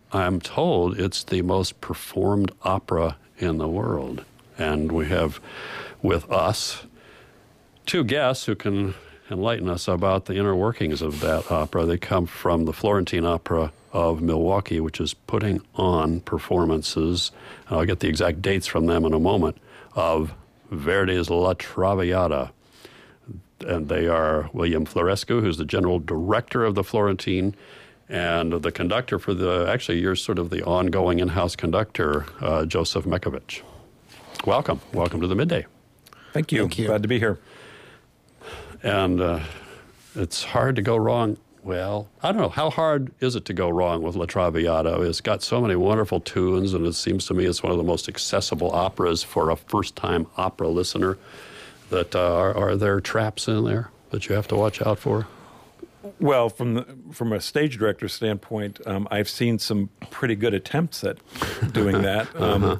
I'm told it's the most performed opera in the world. And we have with us two guests who can enlighten us about the inner workings of that opera. They come from the Florentine Opera of Milwaukee, which is putting on performances, and I'll get the exact dates from them in a moment, of Verdi's La Traviata. And they are William Florescu, who's the general director of the Florentine, and the conductor for you're sort of the ongoing in-house conductor, Joseph Mekovich. Welcome to the Midday. Thank you. Glad to be here. And it's hard to go wrong. Well, I don't know. How hard is it to go wrong with La Traviata? It's got so many wonderful tunes, and it seems to me it's one of the most accessible operas for a first-time opera listener. That are there traps in there that you have to watch out for? Well, from a stage director standpoint, I've seen some pretty good attempts at doing that.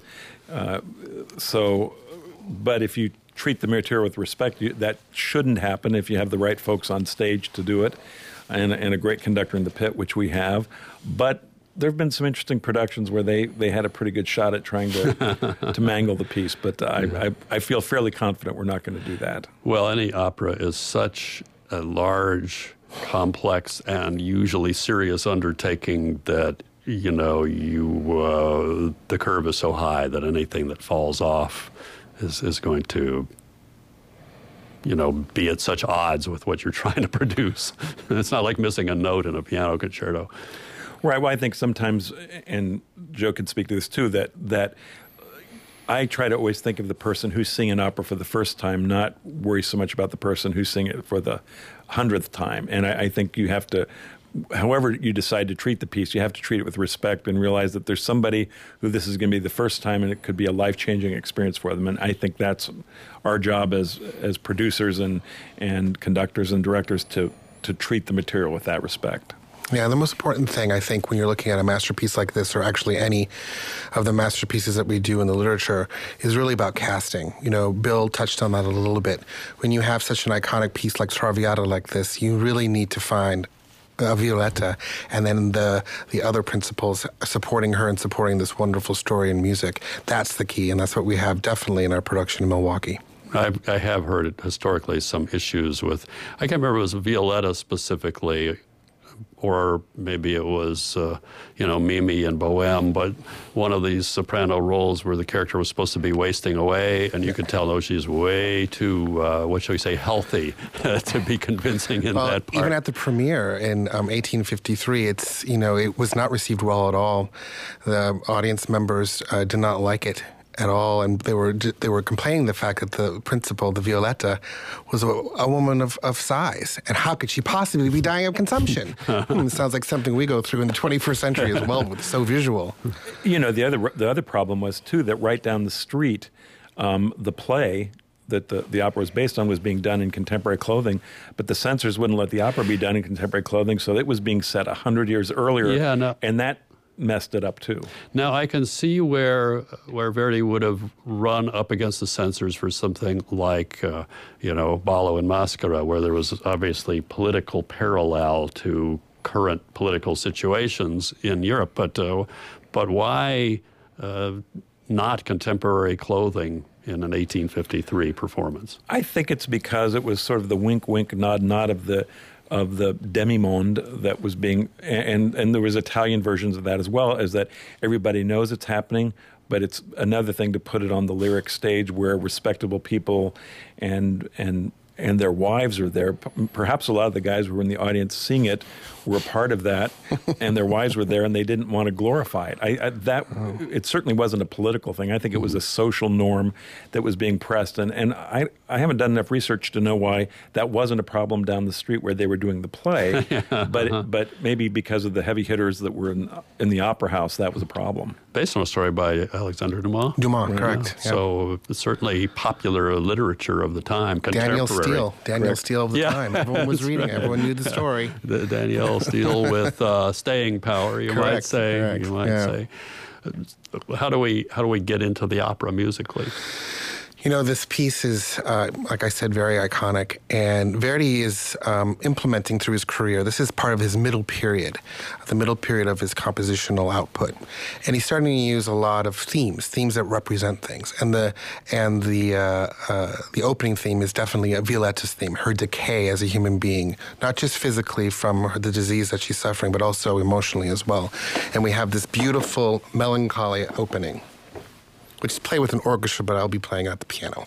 But if you treat the material with respect, that shouldn't happen if you have the right folks on stage to do it, and a great conductor in the pit, which we have. But there have been some interesting productions where they had a pretty good shot at trying to mangle the piece, but I feel fairly confident we're not going to do that. Well, any opera is such a large, complex, and usually serious undertaking that the curve is so high that anything that falls off is going to be at such odds with what you're trying to produce. It's not like missing a note in a piano concerto. Right. Well, I think sometimes, and Joe can speak to this too, that I try to always think of the person who's singing an opera for the first time, not worry so much about the person who's singing it for the 100th time. And I think you have to, however you decide to treat the piece, you have to treat it with respect and realize that there's somebody who this is going to be the first time, and it could be a life-changing experience for them. And I think that's our job as producers and conductors and directors to treat the material with that respect. Yeah, the most important thing, I think, when you're looking at a masterpiece like this, or actually any of the masterpieces that we do in the literature, is really about casting. Bill touched on that a little bit. When you have such an iconic piece like Traviata like this, you really need to find Violetta, and then the other principals supporting her and supporting this wonderful story and music. That's the key, and that's what we have definitely in our production in Milwaukee. I have heard historically some issues with, I can't remember if it was Violetta specifically, or maybe it was, Mimi and Bohème, but one of these soprano roles where the character was supposed to be wasting away, and you could tell, she's way too, healthy to be convincing in that part. Even at the premiere in 1853, it was not received well at all. The audience members did not like it at all, and they were complaining the fact that the principal, the Violetta, was a woman of size, and how could she possibly be dying of consumption? It sounds like something we go through in the 21st century as well, with so visual. The other problem was too that right down the street, the play that the opera was based on was being done in contemporary clothing, but the censors wouldn't let the opera be done in contemporary clothing, so it was being set 100 years earlier, and that messed it up too. Now I can see where Verdi would have run up against the censors for something like Ballo and Mascara, where there was obviously political parallel to current political situations in Europe. But why not contemporary clothing in an 1853 performance? I think it's because it was sort of the wink, wink, nod, nod of the demi-monde that was being, and there was Italian versions of that as well, is that everybody knows it's happening, but it's another thing to put it on the lyric stage where respectable people and their wives are there. Perhaps a lot of the guys who were in the audience seeing it were a part of that, and their wives were there, and they didn't want to glorify it. It certainly wasn't a political thing. I think it was a social norm that was being pressed, and I haven't done enough research to know why that wasn't a problem down the street where they were doing the play, but maybe because of the heavy hitters that were in the opera house, that was a problem. Based on a story by Alexandre Dumas. Dumas, correct. Yeah. So it's certainly popular literature of the time, Daniel Steele of the time. Everyone was reading. Everyone knew the story. Danielle Steele with staying power, you might say. How do we get into the opera musically? You know, this piece is, like I said, very iconic, and Verdi is implementing through his career. This is part of his middle period, the middle period of his compositional output, and he's starting to use a lot of themes that represent things. And the opening theme is definitely a Violetta's theme, her decay as a human being, not just physically from the disease that she's suffering, but also emotionally as well. And we have this beautiful melancholy opening, which is played with an orchestra, but I'll be playing at the piano.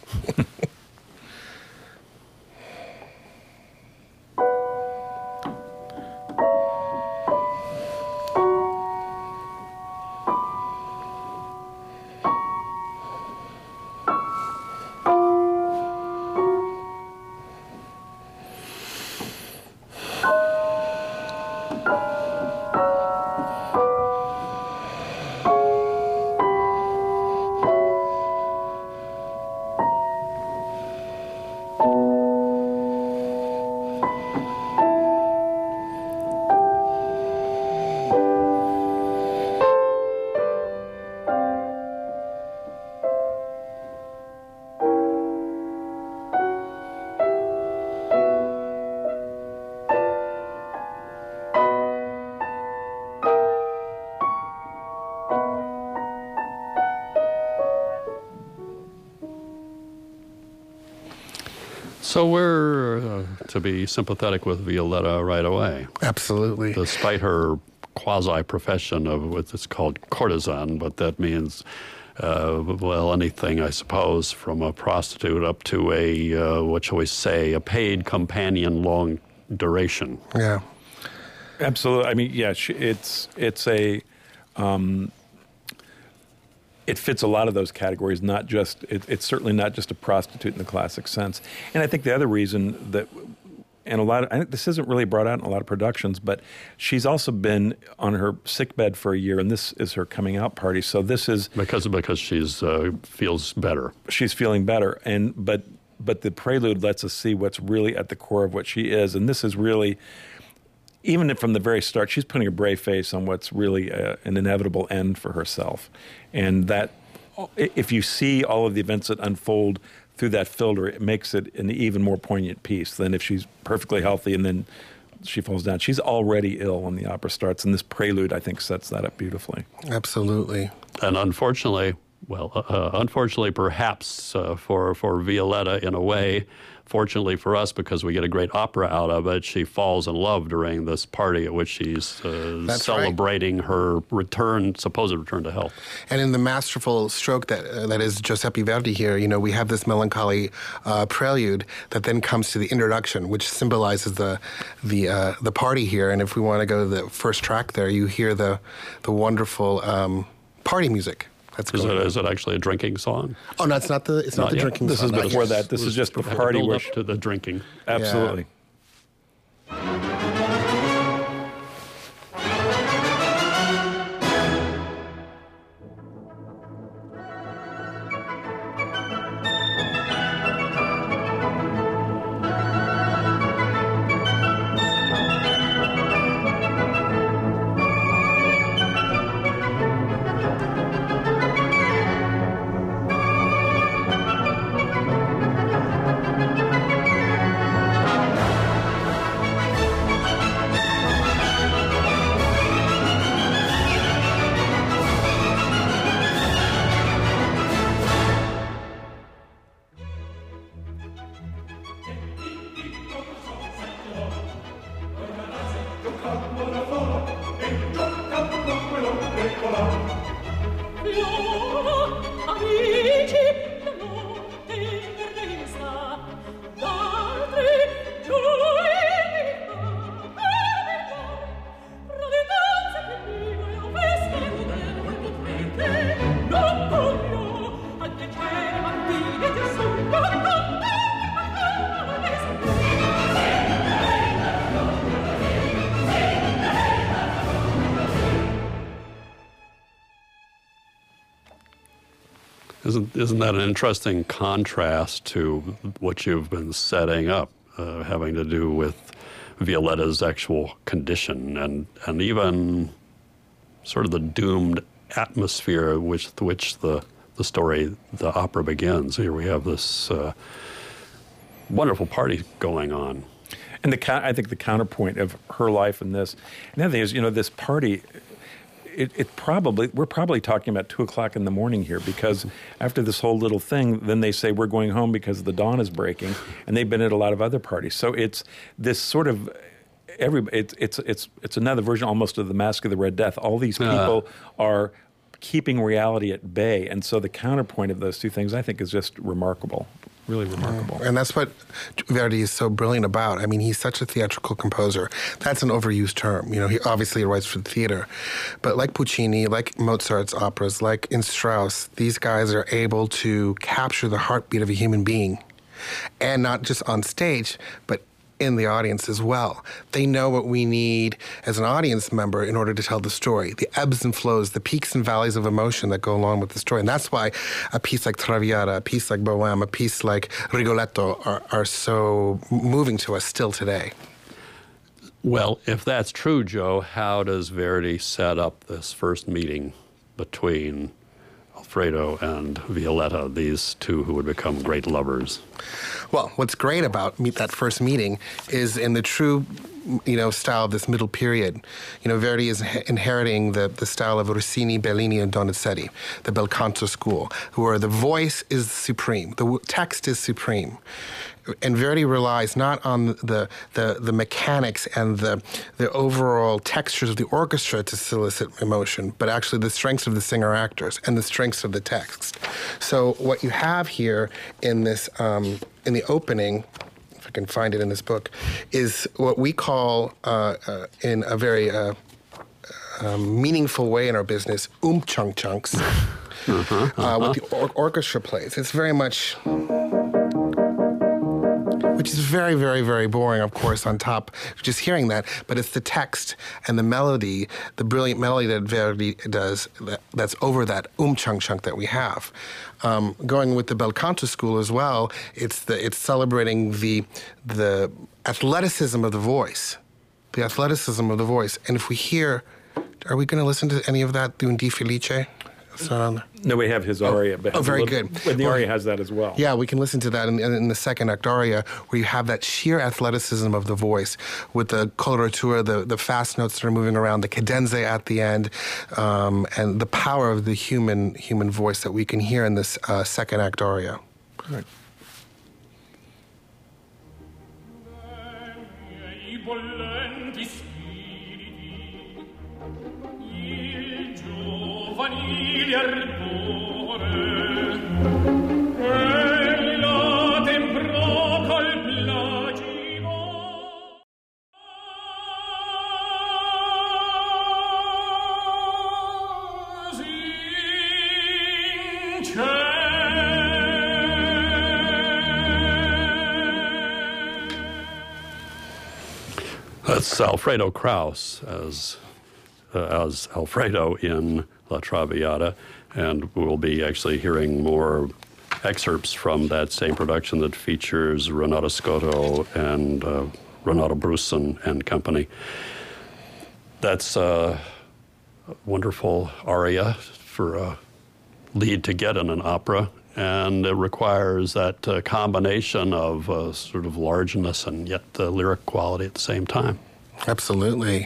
So we're to be sympathetic with Violetta right away. Absolutely. Despite her quasi-profession of what's called courtesan, but that means, well, anything, I suppose, from a prostitute up to a, what shall we say, a paid companion long duration. Yeah. Absolutely. I mean, yeah, it fits a lot of those categories, not just, it's certainly not just a prostitute in the classic sense. And I think the other reason that, and I think this isn't really brought out in a lot of productions, but she's also been on her sickbed for a year, and this is her coming out party. So this is... Because she's feels better. She's feeling better. But the prelude lets us see what's really at the core of what she is. And this is really... Even from the very start, she's putting a brave face on what's really an inevitable end for herself. And that, if you see all of the events that unfold through that filter, it makes it an even more poignant piece than if she's perfectly healthy and then she falls down. She's already ill when the opera starts, and this prelude, I think, sets that up beautifully. Absolutely. And unfortunately, perhaps for Violetta in a way, fortunately for us, because we get a great opera out of it, she falls in love during this party at which she's celebrating her supposed return to health. And in the masterful stroke that is Giuseppe Verdi here, you know, we have this melancholy prelude that then comes to the introduction, which symbolizes the party here. And if we want to go to the first track there, you hear the wonderful party music. Is it actually a drinking song? Oh, no, it's not the drinking song. This is before that. This is just the party build up to the drinking. Absolutely. Yeah. Isn't that an interesting contrast to what you've been setting up, having to do with Violetta's actual condition and even sort of the doomed atmosphere which the the story, the opera begins. Here we have this wonderful party going on. And I think the counterpoint of her life in this, and the other thing is, this party, we're probably talking about 2:00 in the morning here, because after this whole little thing, then they say we're going home because the dawn is breaking, and they've been at a lot of other parties. So it's this sort of it's another version almost of the Masque of the Red Death. All these people are keeping reality at bay, and so the counterpoint of those two things, I think, is just remarkable. Really remarkable. And that's what Verdi is so brilliant about. I mean, he's such a theatrical composer. That's an overused term. He obviously writes for the theater. But like Puccini, like Mozart's operas, like in Strauss, these guys are able to capture the heartbeat of a human being. And not just on stage, but in the audience as well. They know what we need as an audience member in order to tell the story, the ebbs and flows, the peaks and valleys of emotion that go along with the story. And that's why a piece like Traviata, a piece like Bohème, a piece like Rigoletto are so moving to us still today. Well, if that's true, Joe, how does Verdi set up this first meeting between Alfredo and Violetta, these two who would become great lovers? Well, what's great about that first meeting is in the true, style of this middle period. Verdi is inheriting the style of Rossini, Bellini, and Donizetti, the bel canto school, where the voice is supreme, the text is supreme. And Verdi relies not on the mechanics and the overall textures of the orchestra to solicit emotion, but actually the strengths of the singer-actors and the strengths of the text. So what you have here in this in the opening, if I can find it in this book, is what we call in a very meaningful way in our business, chunks, with the orchestra plays. It's very much, which is very, very, very boring, of course, on top of just hearing that. But it's the text and the melody, the brilliant melody that Verdi does that's over that chunk that we have. Going with the bel canto school as well, it's celebrating the athleticism of the voice, the athleticism of the voice. And if we hear, are we going to listen to any of that through Di Felice? It's not on there. No, we have his aria. But very good. But the aria has that as well. Yeah, we can listen to that in the second act aria, where you have that sheer athleticism of the voice with the coloratura, the fast notes that are moving around, the cadenza at the end, and the power of the human voice that we can hear in this second act aria. Right. That's Alfredo Kraus as Alfredo in La Traviata, and we'll be actually hearing more excerpts from that same production that features Renato Scotto and Renato Brusson and company. That's a wonderful aria for a lead to get in an opera, and it requires that combination of sort of largeness and yet the lyric quality at the same time. Absolutely.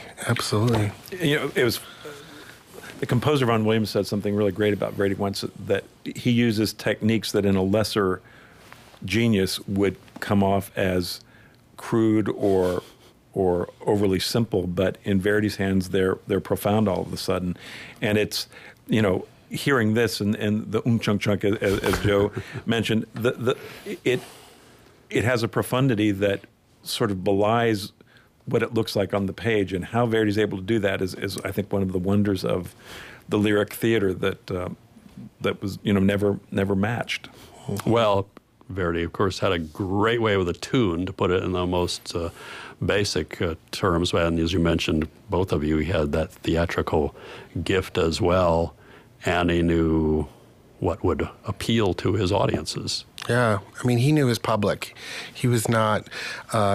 It was the composer Vaughan Williams said something really great about Verdi once, that he uses techniques that in a lesser genius would come off as crude or overly simple, but in Verdi's hands they're profound all of a sudden. And it's, hearing this and the chunk as Joe mentioned, it has a profundity that sort of belies what it looks like on the page, and how Verdi's able to do that is I think one of the wonders of the lyric theater that was never matched. Well, Verdi, of course, had a great way with a tune, to put it in the most basic terms. And as you mentioned, both of you, he had that theatrical gift as well, and he knew what would appeal to his audiences. Yeah, I mean, he knew his public. He was not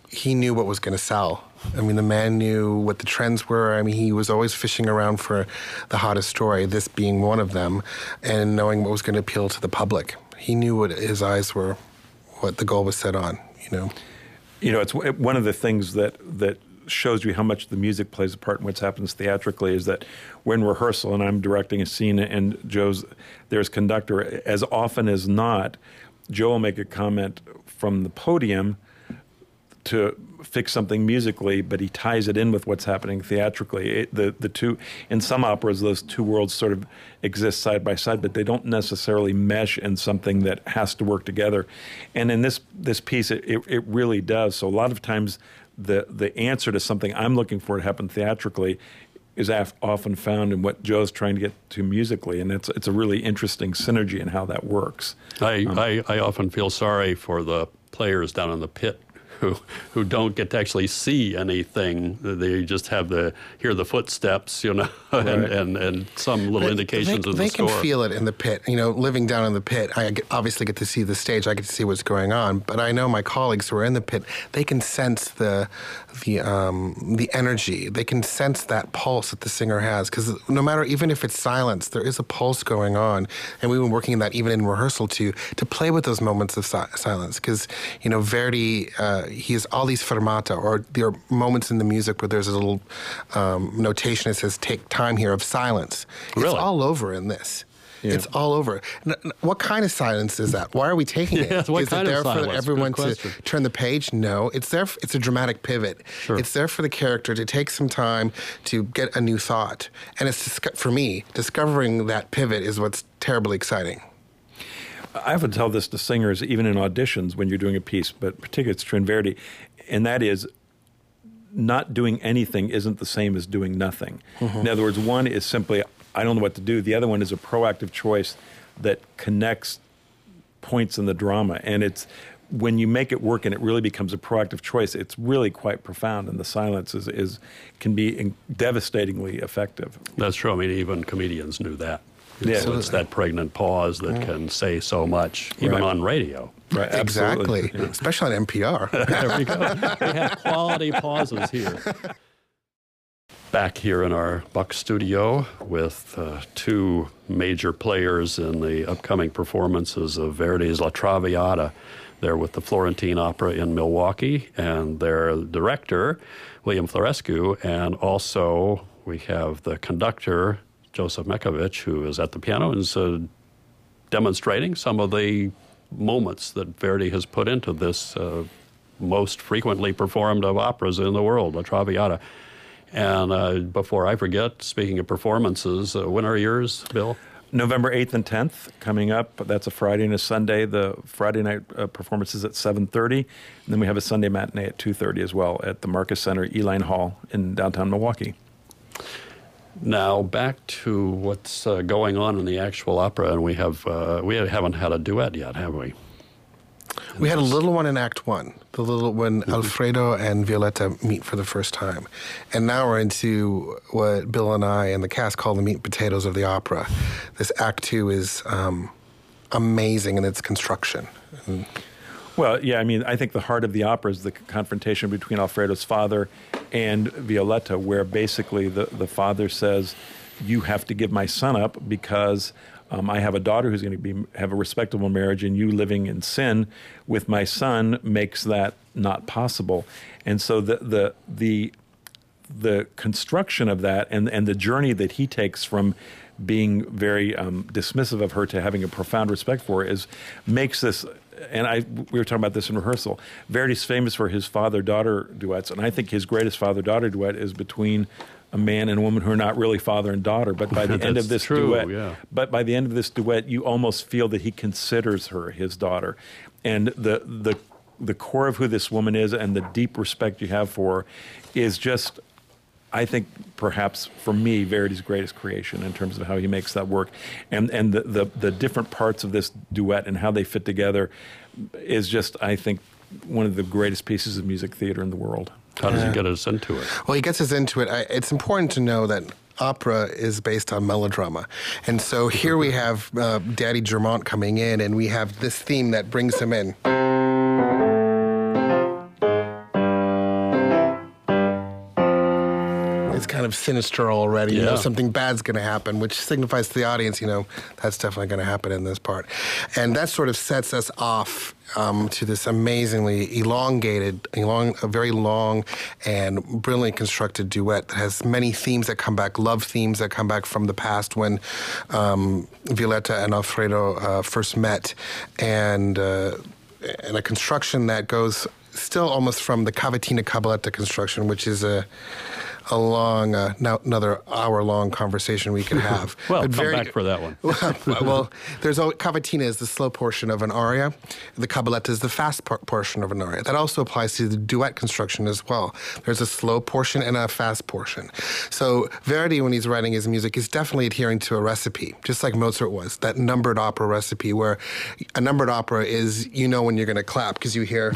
he knew what was going to sell. I mean, the man knew what the trends were. I mean, he was always fishing around for the hottest story, this being one of them, and knowing what was going to appeal to the public. He knew what his eyes were, what the goal was set on, you know. You know, it's one of the things that shows you how much the music plays a part in what happens theatrically is that when rehearsal and I'm directing a scene and there's conductor, as often as not, Joe will make a comment from the podium to fix something musically, but he ties it in with what's happening theatrically. The two, in some operas, those two worlds sort of exist side by side, but they don't necessarily mesh in something that has to work together. And in this piece, it really does. So a lot of times, the answer to something I'm looking for to happen theatrically is often found in what Joe's trying to get to musically, and it's a really interesting synergy in how that works. I often feel sorry for the players down in the pit who don't get to actually see anything. They just hear the footsteps, you know, and some little indications of the score. They can feel it in the pit. You know, living down in the pit, I obviously get to see the stage. I get to see what's going on. But I know my colleagues who are in the pit, they can sense the energy. They can sense that pulse that the singer has. Because no matter, even if it's silence, there is a pulse going on. And we've been working on that even in rehearsal to play with those moments of silence. Because, you know, Verdi, he has all these fermata, or there are moments in the music where there's a little notation that says, take time here, of silence. Really? It's all over in this. Yeah. It's all over. What kind of silence is that? Why are we taking it? Yes, what is kind it there of silence? for everyone Good to question. turn the page? No. It's there. It's a dramatic pivot. Sure. It's there for the character to take some time to get a new thought. And it's, for me, discovering that pivot is what's terribly exciting. I often tell this to singers, even in auditions when you're doing a piece, but particularly it's true in Verdi, and that is not doing anything isn't the same as doing nothing. Mm-hmm. In other words, one is simply, I don't know what to do. The other one is a proactive choice that connects points in the drama. And it's when you make it work and it really becomes a proactive choice, it's really quite profound. And the silence can be devastatingly effective. That's true. I mean, even comedians knew that. Yeah. So it's that pregnant pause that can say so much, even on radio. Right, Exactly. Yeah. Especially on NPR. There we go. We have quality pauses here. Back here in our Buck studio with two major players in the upcoming performances of Verdi's La Traviata. They're with the Florentine Opera in Milwaukee, and their director, William Florescu, and also we have the conductor, Joseph Mekovich, who is at the piano and is demonstrating some of the moments that Verdi has put into this most frequently performed of operas in the world, La Traviata. And before I forget, speaking of performances, when are yours, Bill? November 8th and 10th coming up. That's a Friday and a Sunday. The Friday night performance is at 7:30. And then we have a Sunday matinee at 2:30 as well at the Marcus Center, Eline Hall in downtown Milwaukee. Now, back to what's going on in the actual opera, and we haven't had a duet yet, have we? We had a little one in Act One, the little when Alfredo and Violetta meet for the first time. And now we're into what Bill and I and the cast call the meat and potatoes of the opera. This Act Two is amazing in its construction. Well, yeah, I mean, I think the heart of the opera is the confrontation between Alfredo's father and Violetta, where basically the father says, you have to give my son up because I have a daughter who's going to have a respectable marriage, and you living in sin with my son makes that not possible. And so the construction of that and the journey that he takes from being very dismissive of her to having a profound respect for her makes this. And we were talking about this in rehearsal. Verdi's famous for his father-daughter duets, and I think his greatest father-daughter duet is between a man and a woman who are not really father and daughter. But by the end of this duet, you almost feel that he considers her his daughter, and the core of who this woman is and the deep respect you have for her is just, I think, perhaps for me, Verdi's greatest creation in terms of how he makes that work, and the different parts of this duet and how they fit together is just, I think, one of the greatest pieces of music theater in the world. How does he get us into it? Well, he gets us into it. It's important to know that opera is based on melodrama. And so here we have Daddy Germont coming in, and we have this theme that brings him in. sinister already. You know, Yeah. something bad's going to happen, which signifies to the audience, you know, that's definitely going to happen in this part. And that sort of sets us off to this amazingly a very long and brilliantly constructed duet that has many themes that come back, love themes that come back from the past when Violetta and Alfredo first met, and a construction that goes still almost from the cavatina cabaletta construction, which is a long, another hour-long conversation we could have. Well, But come back for that one. well, cavatina is the slow portion of an aria. The cabaletta is the fast portion of an aria. That also applies to the duet construction as well. There's a slow portion and a fast portion. So Verdi, when he's writing his music, is definitely adhering to a recipe, just like Mozart was, that numbered opera recipe, where a numbered opera is, you know when you're going to clap because you hear...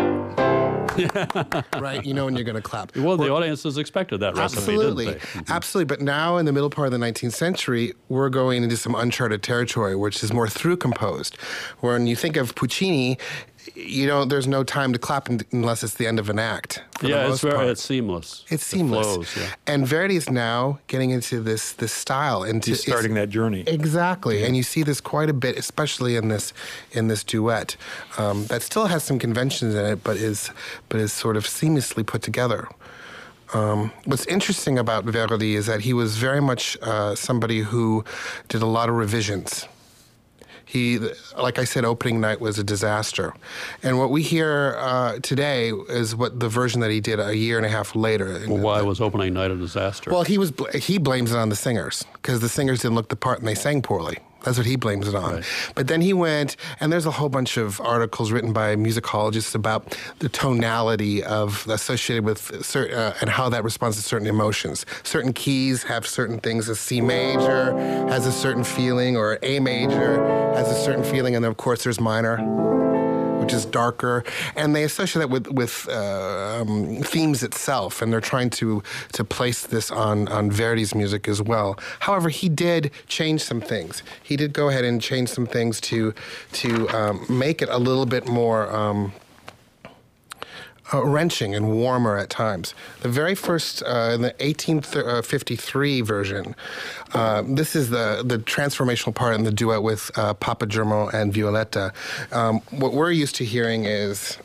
right, you know when you're going to clap. Well, the audiences expected that recipe, Absolutely, didn't they? absolutely. But now, in the middle part of the 19th century, we're going into some uncharted territory, which is more through composed. When you think of Puccini, you know, there's no time to clap unless it's the end of an act. Yeah, it's seamless. It's seamless. It flows, yeah. And Verdi is now getting into this style. He's starting that journey. Exactly, and you see this quite a bit, especially in this duet. That still has some conventions in it, but is sort of seamlessly put together. What's interesting about Verdi is that he was very much somebody who did a lot of revisions. He, like I said, opening night was a disaster. And what we hear today is what the version that he did a year and a half later. Well, why was opening night a disaster? Well, he blames it on the singers, because the singers didn't look the part and they sang poorly. That's what he blames it on. Right. But then he went, and there's a whole bunch of articles written by musicologists about the tonality associated with and how that responds to certain emotions. Certain keys have certain things. A C major has a certain feeling, or A major has a certain feeling, and then of course there's minor, which is darker, and they associate that with themes itself, and they're trying to place this on Verdi's music as well. However, he did change some things. He did go ahead and change some things to make it a little bit more wrenching and warmer at times. The very first, in the 1853 version, this is the transformational part in the duet with Papagermo and Violetta. What we're used to hearing is...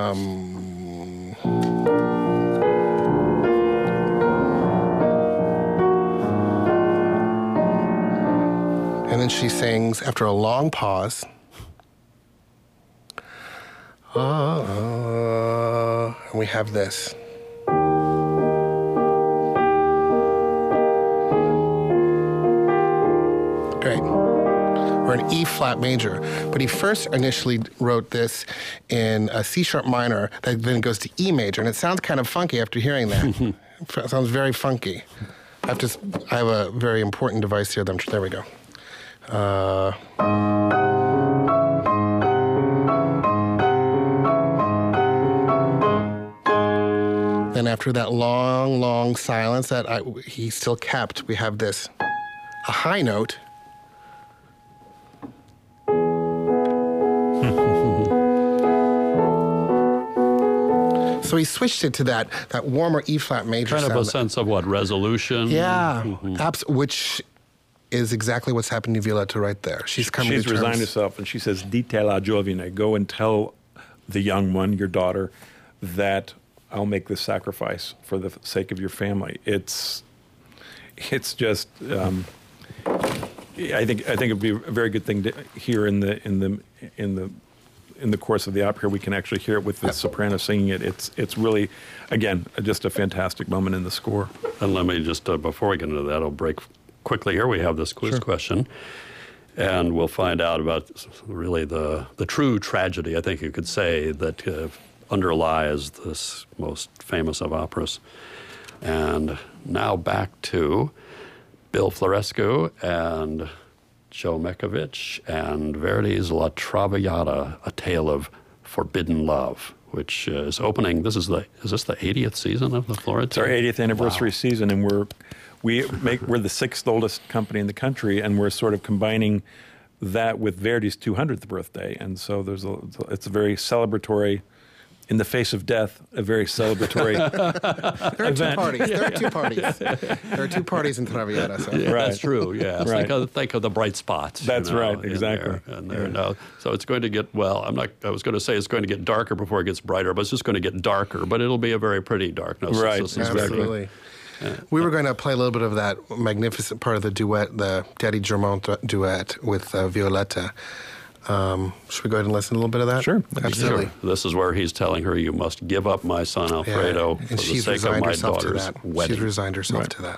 and then she sings, after a long pause... and we have this. Great. Or an E flat major. But he first initially wrote this in a C sharp minor that then goes to E major. And it sounds kind of funky after hearing that. It sounds very funky. I have a very important device here. There we go. Then after that long, long silence that he still kept, we have this, a high note. So he switched it to that warmer E-flat major kind sound. of a sense of what, resolution? Yeah, which is exactly what's happening to Violetta right there. She's coming to terms. She's resigned herself, and she says, "Dite la giovine, go and tell the young one, your daughter, that I'll make this sacrifice for the sake of your family." It's just. I think it'd be a very good thing to hear in the course of the opera. We can actually hear it with the soprano singing it. It's really, again, just a fantastic moment in the score. And let me just before we get into that, I'll break quickly here. We have this quiz question. And we'll find out about really the true tragedy, I think you could say, that underlies this most famous of operas. And now back to Bill Florescu and Joe Mekovich and Verdi's La Traviata, A Tale of Forbidden Love, which is opening. Is this the 80th season of the Florentine? It's our 80th anniversary season, and we're the sixth oldest company in the country, and we're sort of combining that with Verdi's 200th birthday, and so it's a very celebratory in the face of death, a very celebratory There are event. two parties. There are two parties. There are two parties in Traviata. So. Yeah, Right. that's true. Yeah, Right. think of the bright spots. That's right, in exactly. there, and there now. So it's going to get I was going to say it's going to get darker before it gets brighter, but it's just going to get darker. But it'll be a very pretty darkness. Right, This is Absolutely. We were going to play a little bit of that magnificent part of the duet, the Daddy Germont duet with Violetta. Should we go ahead and listen to a little bit of that? Sure. Absolutely. Sure. This is where he's telling her, "You must give up my son Alfredo for And the she's sake of resigned my herself to daughter's that. wedding." She's resigned herself Right. to that.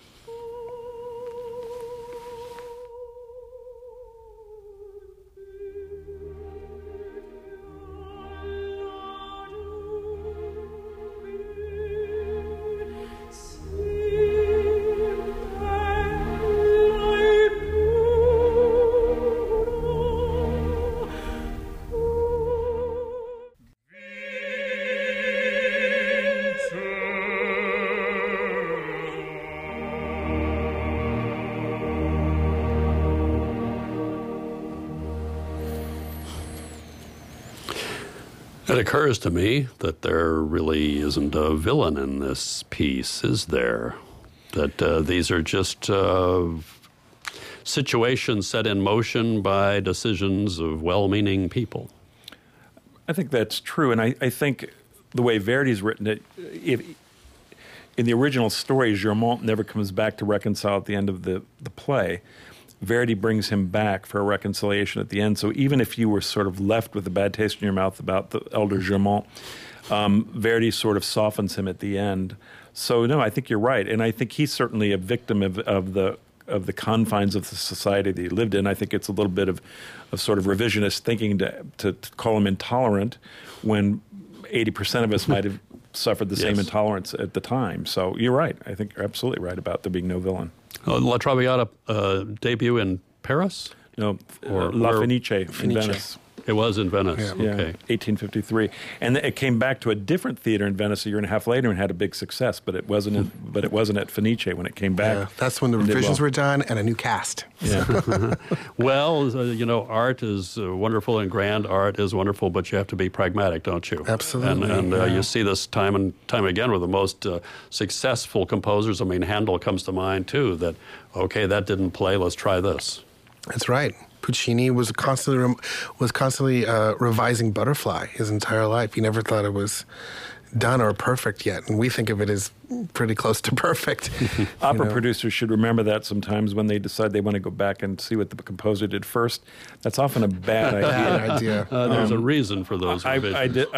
It occurs to me that there really isn't a villain in this piece, is there? That these are just situations set in motion by decisions of well-meaning people. I think that's true, and I think the way Verdi's written it, in the original story, Germont never comes back to reconcile at the end of the play. Verdi brings him back for a reconciliation at the end. So even if you were sort of left with a bad taste in your mouth about the elder Germont, Verdi sort of softens him at the end. So no, I think you're right, and I think he's certainly a victim of the confines of the society that he lived in. I think it's a little bit of sort of revisionist thinking to call him intolerant when 80% of us might have suffered the same Yes. intolerance at the time. So you're right. I think you're absolutely right about there being no villain. La Traviata debut in Paris? No, Or La where- Fenice in Fenice. Venice. It was in Venice. Yeah. Yeah, Okay. 1853, and it came back to a different theater in Venice a year and a half later and had a big success. But it wasn't. But it wasn't at Fenice when it came back. Yeah, that's when the and did revisions well. were done and a new cast. Yeah, Well, art is wonderful and grand. Art is wonderful, but you have to be pragmatic, don't you? Absolutely, And yeah. you see this time and time again with the most successful composers. I mean, Handel comes to mind, too, that, okay, that didn't play, let's try this. That's right. Puccini was constantly revising Butterfly his entire life. He never thought it was done or perfect yet, and we think of it as pretty close to perfect. opera producers should remember that sometimes when they decide they want to go back and see what the composer did first. That's often a bad idea. Bad idea. There's a reason for those revisions.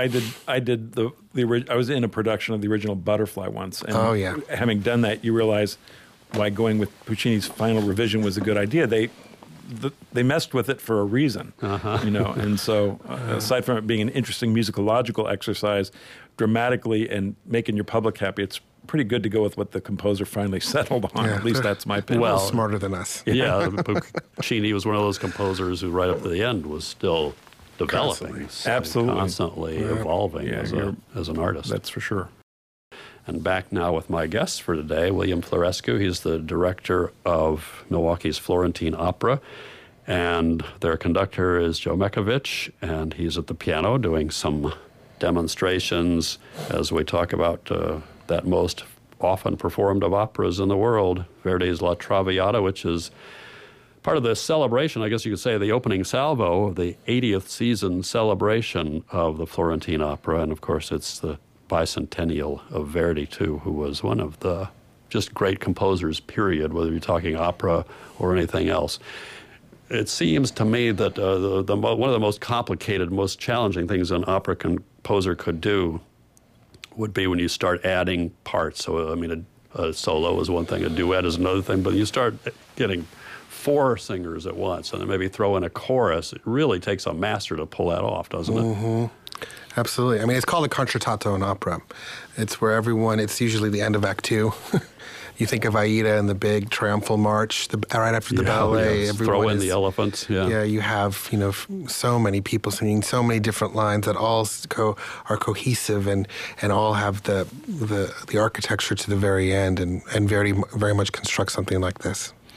I was in a production of the original Butterfly once, and Oh, yeah. having done that, you realize why going with Puccini's final revision was a good idea. They messed with it for a reason, and so aside from it being an interesting musicological exercise, dramatically and making your public happy, it's pretty good to go with what the composer finally settled on. Yeah. At least that's my opinion. Well, Well, smarter than us. Yeah, Puccini was one of those composers who, right up to the end, was still developing, Absolutely. constantly evolving Yeah, as an artist. that's for sure. And back now with my guests for today, William Florescu. He's the director of Milwaukee's Florentine Opera, and their conductor is Joe Mekovich, and he's at the piano doing some demonstrations as we talk about that most often performed of operas in the world, Verdi's La Traviata, which is part of the celebration, I guess you could say, the opening salvo of the 80th season celebration of the Florentine Opera. And of course, it's the bicentennial of Verdi, too, who was one of the just great composers, period, whether you're talking opera or anything else. It seems to me that one of the most complicated, most challenging things an opera composer could do would be when you start adding parts. So, I mean, a solo is one thing, a duet is another thing, but you start getting four singers at once and then maybe throw in a chorus. It really takes a master to pull that off, doesn't it? Absolutely. I mean, it's called a concertato in opera. It's where it's usually the end of Act Two. You think of Aida and the big triumphal march, right after the ballet. Yes. Throw in the elephants. Yeah, you have so many people singing so many different lines that all are cohesive and all have the architecture to the very end, and Verdi very much constructs something like this.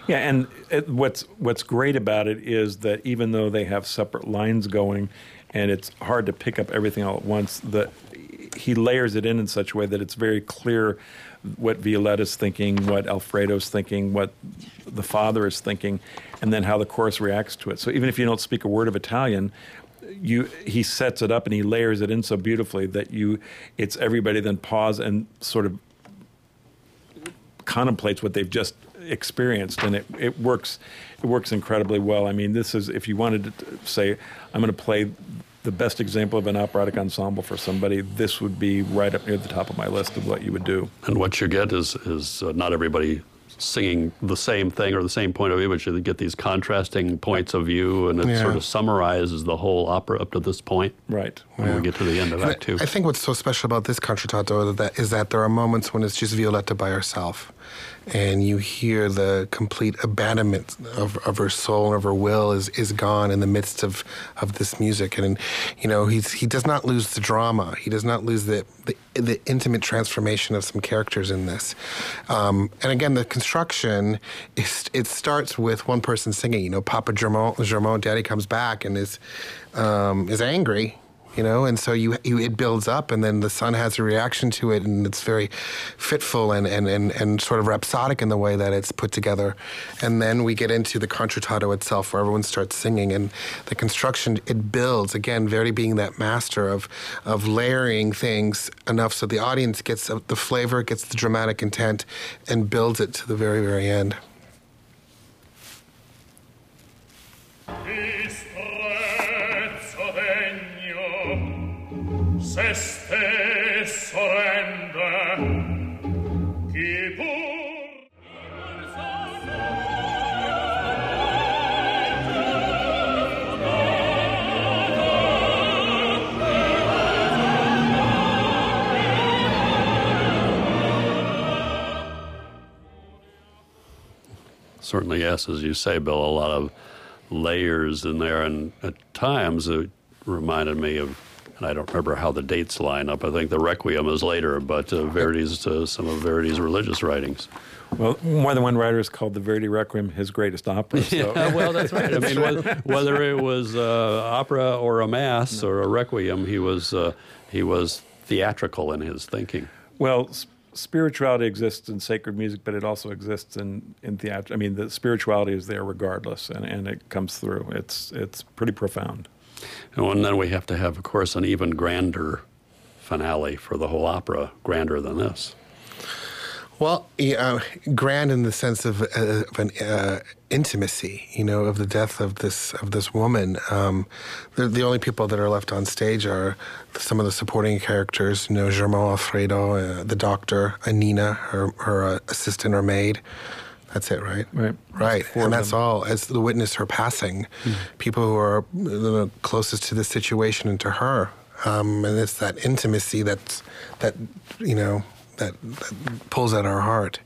Yeah, and what's great about it is that even though they have separate lines going, and it's hard to pick up everything all at once, he layers it in such a way that it's very clear what Violetta's thinking, what Alfredo's thinking, what the father is thinking, and then how the chorus reacts to it. So even if you don't speak a word of Italian, he sets it up and he layers it in so beautifully that it's everybody then pause and sort of contemplates what they've just experienced, and it works incredibly well. I mean, this is, if you wanted to say, I'm going to play the best example of an operatic ensemble for somebody, this would be right up near the top of my list of what you would do. And what you get is not everybody singing the same thing or the same point of view, but you get these contrasting points of view, and it sort of summarizes the whole opera up to this point. Right. When we get to the end of Act Two. I think what's so special about this concertato is that there are moments when it's just Violetta by herself, and you hear the complete abandonment of her soul and of her will is gone in the midst of this music. And he does not lose the drama. He does not lose the intimate transformation of some characters in this. And again, the construction, it starts with one person singing. Papa Germont, Daddy comes back and is angry. And so it builds up, and then the son has a reaction to it, and it's very fitful and sort of rhapsodic in the way that it's put together. And then we get into the concertato itself, where everyone starts singing, and the construction, it builds, again, Verdi being that master of layering things enough so the audience gets the flavor, gets the dramatic intent, and builds it to the very, very end. Se stesso rende chi pur Certainly, yes, as you say, Bill, a lot of layers in there, and at times it reminded me of, and I don't remember how the dates line up. I think the Requiem is later, but Verdi's some of Verdi's religious writings. Well, more than one writer has called the Verdi Requiem his greatest opera. So. Yeah, well, that's right. I mean, whether it was opera or a mass or a Requiem, he was theatrical in his thinking. Well, spirituality exists in sacred music, but it also exists in theater. I mean, the spirituality is there regardless, and it comes through. It's pretty profound. And then we have to have, of course, an even grander finale for the whole opera, grander than this. Well, grand in the sense of an intimacy, of the death of this woman. The only people that are left on stage are some of the supporting characters. Germont, Alfredo, the doctor, Anina, her assistant or maid. That's it, right? Right. And that's all. As the witness her passing, people who are closest to the situation and to her, and it's that intimacy that pulls at our heart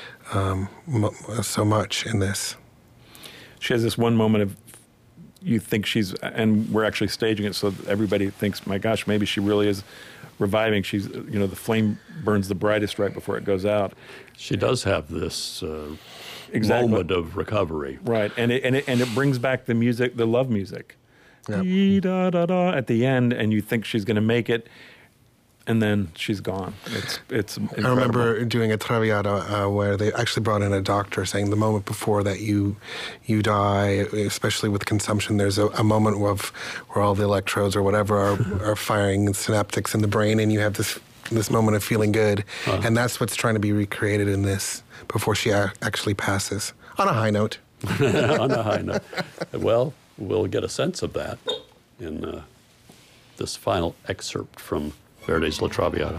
so much in this. She has this one moment of, you think and we're actually staging it so that everybody thinks, my gosh, maybe she really is reviving. She's, the flame burns the brightest right before it goes out. She does have this exactly. moment of recovery, right? And it brings back the music, the love music, yep. Da-da-da, at the end, and you think she's going to make it, and then she's gone. It's incredible. I remember doing a Traviata where they actually brought in a doctor saying the moment before that you die, especially with consumption, there's a moment where all the electrodes or whatever are firing synaptics in the brain, and you have this moment of feeling good. And that's what's trying to be recreated in this before she actually passes. On a high note. On a high note. Well, we'll get a sense of that in this final excerpt from Verdi's La Traviata.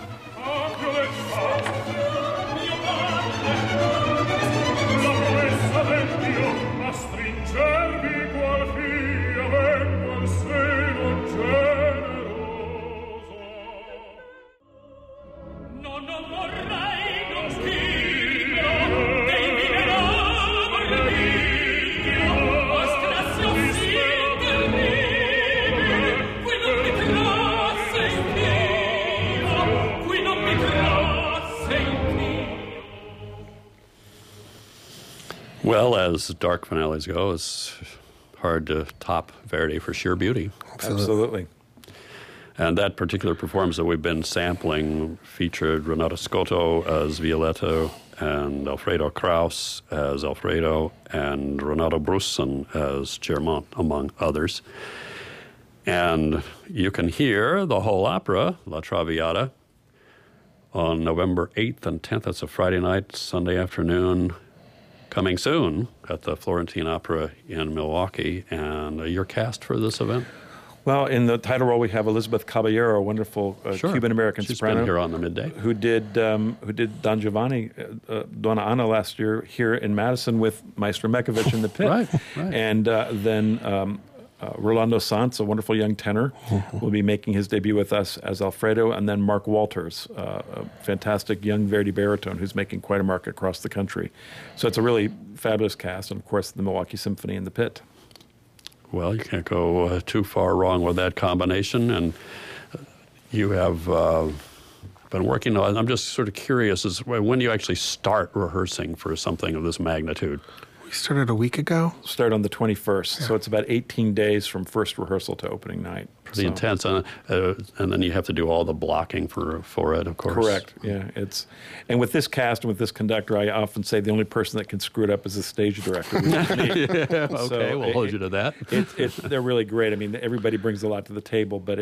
Qui Well, as dark finales go, it's hard to top Verdi for sheer beauty. Absolutely. And that particular performance that we've been sampling featured Renato Scotto as Violetto and Alfredo Kraus as Alfredo and Renato Brusson as Germont, among others. And you can hear the whole opera, La Traviata, on November 8th and 10th. That's a Friday night, Sunday afternoon, coming soon at the Florentine Opera in Milwaukee. And your cast for this event? Well, in the title role, we have Elizabeth Caballero, a wonderful Cuban-American soprano. She's been here on the Midday. Who did Don Giovanni, Donna Anna last year here in Madison with Maestro Mekovich in the pit. Right. And then Rolando Sanz, a wonderful young tenor, will be making his debut with us as Alfredo. And then Mark Walters, a fantastic young Verdi baritone who's making quite a mark across the country. So it's a really fabulous cast. And, of course, the Milwaukee Symphony in the pit. Well, you can't go too far wrong with that combination. And you have been working on, I'm just sort of curious, is when do you actually start rehearsing for something of this magnitude? We started a week ago. Start on the 21st. Yeah. So it's about 18 days from first rehearsal to opening night. Pretty intense. And then you have to do all the blocking for it, of course. Correct. Yeah. And with this cast and with this conductor, I often say the only person that can screw it up is the stage director. Which is me. Okay, so we'll hold you to that. They're really great. I mean, everybody brings a lot to the table, but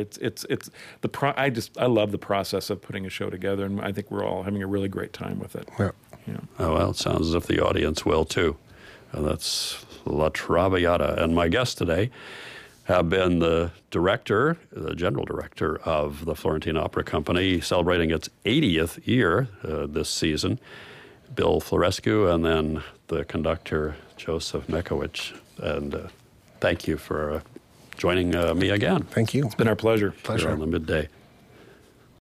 I love the process of putting a show together, and I think we're all having a really great time with it. Yeah. Oh, well, it sounds as if the audience will too. That's La Traviata. And my guests today have been the general director of the Florentine Opera Company, celebrating its 80th year this season, Bill Florescu, and then the conductor, Joseph Mekovich. And thank you for joining me again. Thank you. It's been our pleasure. Pleasure. Here on the Midday.